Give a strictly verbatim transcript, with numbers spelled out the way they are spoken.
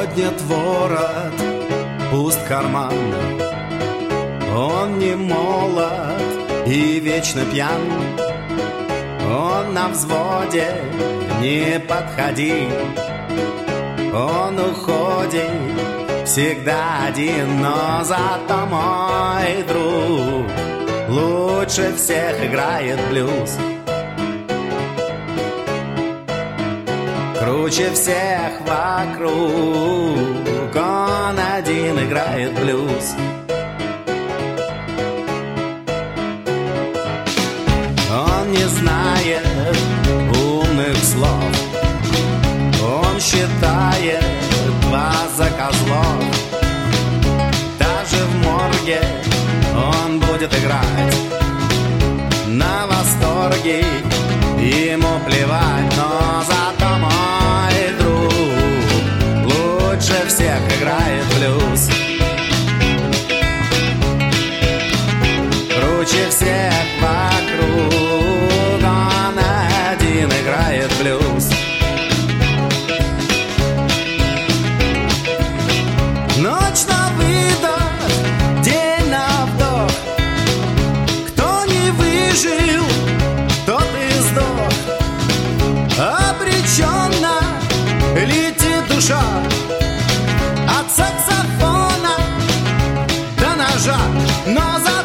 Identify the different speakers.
Speaker 1: поднят ворот, пуст карман. Он не молод и вечно пьян. Он на взводе, не подходи. Он уходит всегда один, но зато мой друг лучше всех играет блюз. Круче всех вокруг, он один играет блюз. Он не знает умных слов, он считает вас за козлов. Даже в морге он будет играть на восторге, ему плевать, но зато мой друг лучше всех играет блюз. Круче всех вокруг, он один играет блюз. Ночь на выдох, день на вдох. Кто не выжил, тот и сдох. Обреченно летит душа от саксофона до ножа, но за